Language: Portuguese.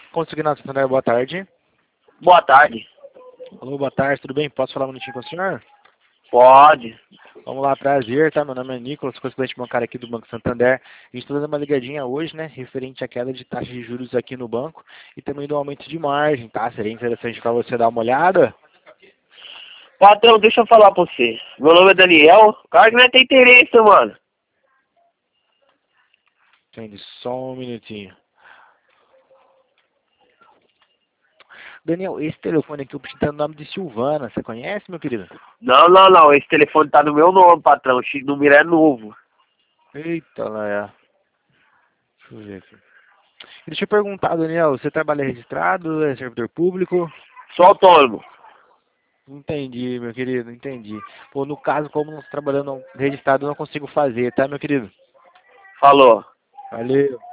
Consignado Santander, boa tarde. Boa tarde. Alô, boa tarde, tudo bem? Posso falar um minutinho com o senhor? Pode. Vamos lá, prazer, tá? Meu nome é Nicolas, correspondente bancário aqui do Banco Santander. A gente está dando uma ligadinha hoje, né, referente à queda de taxa de juros aqui no banco e também do aumento de margem, tá? Seria interessante para você dar uma olhada? Patrão, deixa eu falar pra você. Meu nome é Daniel. Claro que não tem interesse, mano. Entende? Só um minutinho. Daniel, esse telefone aqui eu preciso ter o nome de Silvana. Você conhece, meu querido? Não. Esse telefone tá no meu nome, patrão. O número é novo. Eita, lá é. Deixa eu ver aqui. Deixa eu perguntar, Daniel, você trabalha registrado, é servidor público? Sou autônomo. Entendi, meu querido, entendi. Pô, no caso, como não estou trabalhando registrado, eu não consigo fazer, tá, meu querido? Falou. Valeu.